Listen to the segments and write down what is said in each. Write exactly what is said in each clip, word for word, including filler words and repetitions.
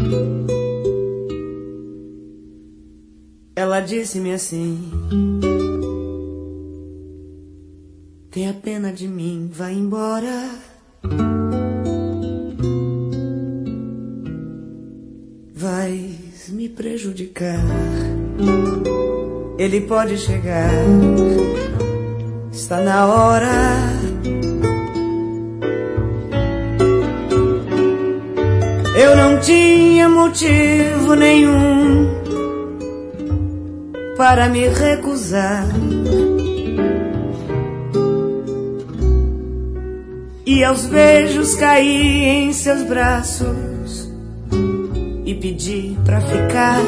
Ela disse-me assim: tenha pena de mim, vá embora. Vais me prejudicar. Ele pode chegar, está na hora. Eu não tinha motivo nenhum para me recusar, e aos beijos caí em seus braços e pedi pra ficar.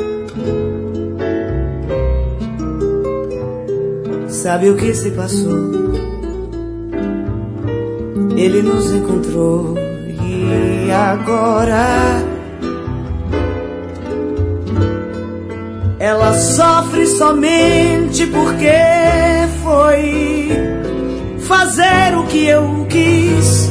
Sabe o que se passou? Ele nos encontrou e agora ela sofre somente porque foi fazer o que eu quis.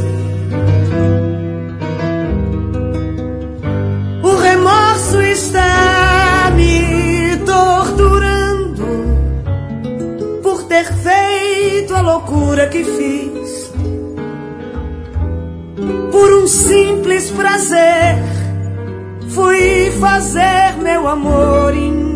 O remorso está me torturando por ter feito a loucura que fiz. Por um simples prazer fui fazer meu amor em